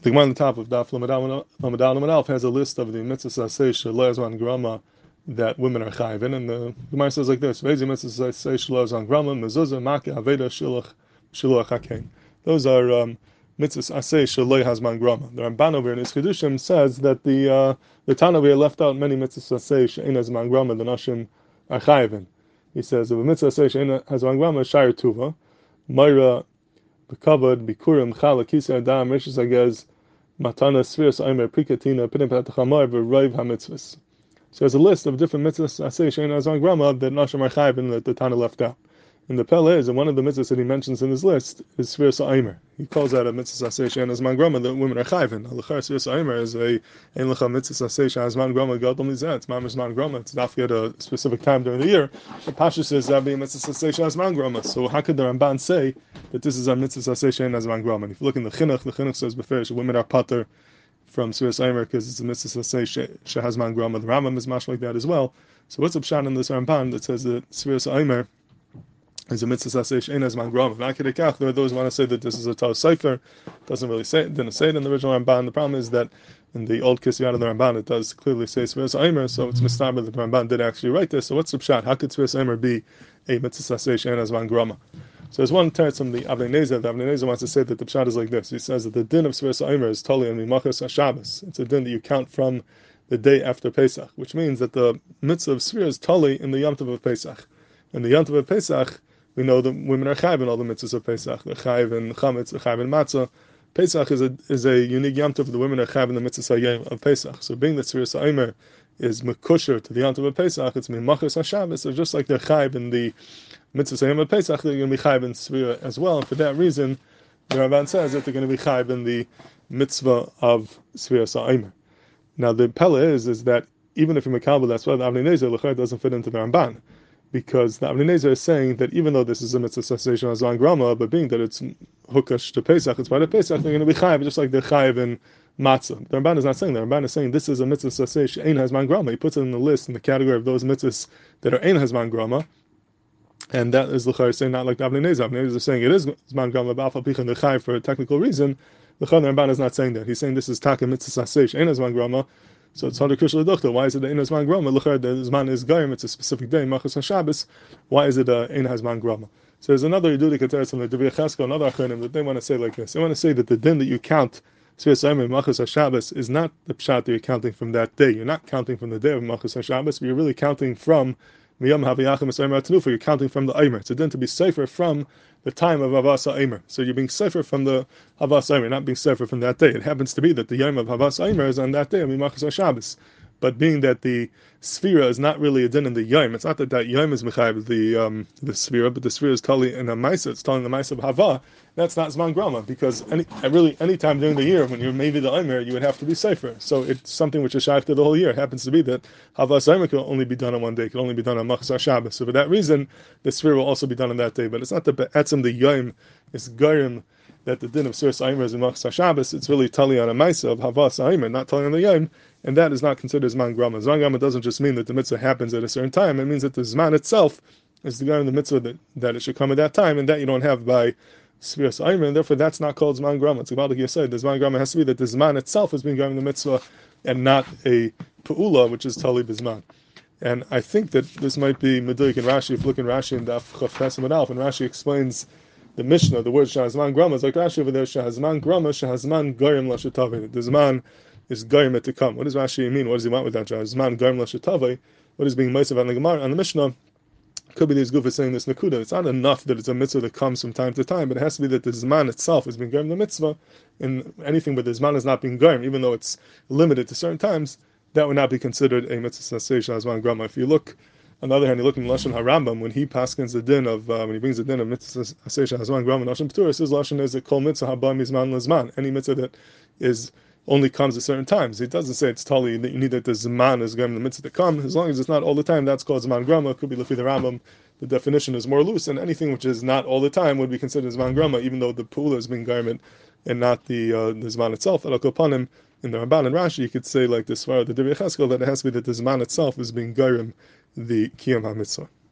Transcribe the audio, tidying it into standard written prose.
The Gemara on the top of Daf Lamed Aleph has a list of the mitzvahs aseh shelo hazman grama that women are chayvin, and the Gemara says like this: V'ezi mitzvahs aseh shelo hazman grama mezuzah makeh aveda shiluach hakein. Those are mitzvahs aseh shelo hazman grama. The Ramban over in his Kedushim says that the Tanavi left out many mitzvahs aseh she'ein hazman grama the nashim are chayvin. He says if a mitzvah aseh she'ein hazman grama shayr tuva, Myra Bekavod, Bikurim, Chala, Kisa, Adam, Rishis Agaz, Matana, Sfiras, Aimer, Prikatina, Pinim Patachamar, V'Raiv HaMitzvahs. So there's a list of different mitzvahs, Aseh Shein Azan Grama, that Nashim Archayvin that the Tana left out. And the Pele is, and one of the mitzvahs that he mentions in his list is Sfiras Aimer. He calls that a mitzvah Aseh Shein Azan Grama that women are chayvin. Al-Lachar Sfiras Aimer is a Ein Lecha mitzvah Aseh Shein Azan Grama, Gadol Mizah, it's Mamash Man Grama, it's not yet a specific time during the year. The Pasha says that being mitzvah Aseh Shein Azan Grama. So how could the Ramban say that this is a mitzvah Aseh Shein Azan Grama? And if you look in the Chinuch says beferish women are pater from Sfiras Aimer because it's a mitzvah Aseh Shehazman Grama. The Rambam is much like that as well. So what's the pshat in this Ramban that says that Sfiras Aimer is a mitzvah aseh she'ein hazman grama? There are those who want to say that this is a Tau Sefer. Doesn't really say it, didn't say it in the original Ramban. The problem is that in the old Kisiyat of the Ramban, it does clearly say Sfiras Aimer, so it's mistaber that the Ramban did actually write this. So what's the pshat? How could Sfiras Aimer be a mitzvah aseh she'ein hazman grama? So there's one teretz from the Avnei Nezer. The Avnei Nezer wants to say that the pshat is like this. He says that the din of Sfiras Aimer is totally on Mimachas HaShabbos. It's a din that you count from the day after Pesach, which means that the mitzvah of Sfira is totally in the Yom Tov of Pesach. In the Yom Tov of Pesach, we know that women are chayv in all the mitzvahs of Pesach. They're chayv in chametz, they're chayv in matzah. Pesach is a unique yom tov. The women are chayv in the mitzvahs of Pesach. So being that Sfiras Aimer is mekusher to the yom tov of Pesach, it's mimachas hashabbos. So just like they're chayv in the mitzvahs of Pesach, they're going to be chayv in Sfira as well. And for that reason, the Ramban says that they're going to be chayv in the mitzvah of Sfiras Aimer. Now the pella is that even if you makabel, that's why the Avnei Nezer l'chayr doesn't fit into the Ramban. Because the Avnei Nezer is saying that even though this is a mitzvah cessation azan grama, but being that it's hukash to Pesach, it's part of Pesach, they're going to be chayiv, just like they're chayiv in matzah. The Ramban is not saying that. The Ramban is saying this is a mitzvah cessation ein hazman grama. He puts it in the list, in the category of those mitzvahs that are ein hazman grama, and that is l'chayr saying not like the Avnei Nezer. Avnei Nezer is saying it is hazman grama, but alpha pichan the chayiv for a technical reason. The Ramban is not saying that. He's saying this is taka mitzvah cessation ein hazman grama. So it's harder krishla duchta. Why is it ein hazman grama? L'chayr the zman is gayim. It's a specific day, machas haShabbos. Why is it ein hazman grama? So there's another Yedudik Keteres from the Devi Cheskel, another Acharonim that they want to say like this. They want to say that the din that you count Sfiras Aimer machas haShabbos is not the pshat that you're counting from that day. You're not counting from the day of machas haShabbos, but you're really counting from miyam haviyachim es Aimer atanufa. You're counting from the Aimer. It's a din to be safer from the time of Havas Aimer. So you're being safer from the Havas Aimer, not being safer from that day. It happens to be that the yom of Havas Aimer is on that day of machas haShabbos. But being that the Sfira is not really a din in the Yom, it's not that Yom is Mechayiv the Sfira, but the Sfira is totally in a Maisa, it's telling the Maisa of Hava, that's not Zman Grama, because any time during the year when you're maybe the Omer, you would have to be safer. So it's something which is shaykh to the whole year. It happens to be that Hava Omer can only be done on one day, can only be done on Machas HaShabbos. So for that reason, the Sfira will also be done on that day. But it's not the Be'etzim, the Yom, it's Garim, that the din of Sfiras Aimer is in Machas HaShabbos. It's really tali on a Maisa of Havas Aimer, not tali on the Yom, and that is not considered Zman Grama. Zman Grama doesn't just mean that the mitzvah happens at a certain time, it means that the Zman itself is the guy in the mitzvah that it should come at that time, and that you don't have by Sfiras Aimer, and therefore that's not called Zman Grama. It's about like you said, the Zman Grama has to be that the Zman itself is being given in the mitzvah, and not a Pa'ula, which is tali b'Zman. And I think that this might be Meduik and Rashi. If you look in Rashi and Daf Chaf Tes Amud Aleph, and Rashi explains the Mishnah, the word Shahazman Grama is like Rashi over there, Shahazman Grama, Shahazman Goyim Lashetaveh. The Zman is Goyim to come. What does Rashi mean? What does he want with that? Shahazman Goyim Lashetaveh. What is being Meisav on the Gemara, on the Mishnah? Could be these goof is saying this Nakuda. It's not enough that it's a mitzvah that comes from time to time, but it has to be that the Zman itself is being Goyim the mitzvah, and anything but the Zman is not being Goyim, even though it's limited to certain times, that would not be considered a mitzvah Shahazman Grama. If you look, on the other hand, you look in Lashon HaRambam, when he paskins the din of, when he brings the din of mitzvah aseh hazman grama and Lashon P'tura, his Lashon is that kol mitzvah haba mizman lezman. Any mitzvah that is only comes at certain times. He doesn't say it's totally that you need that the zman is going the mitzvah to come. As long as it's not all the time, that's called zman grama. It could be lefi the Rambam. The definition is more loose, and anything which is not all the time would be considered zman grama, even though the pula is being garment and not the zman itself. Al kopanim, in the Ramban and Rashi, you could say like this, the Devi Cheskel, that it has to be that the zman itself is being garim the Kiyam HaMitzvah.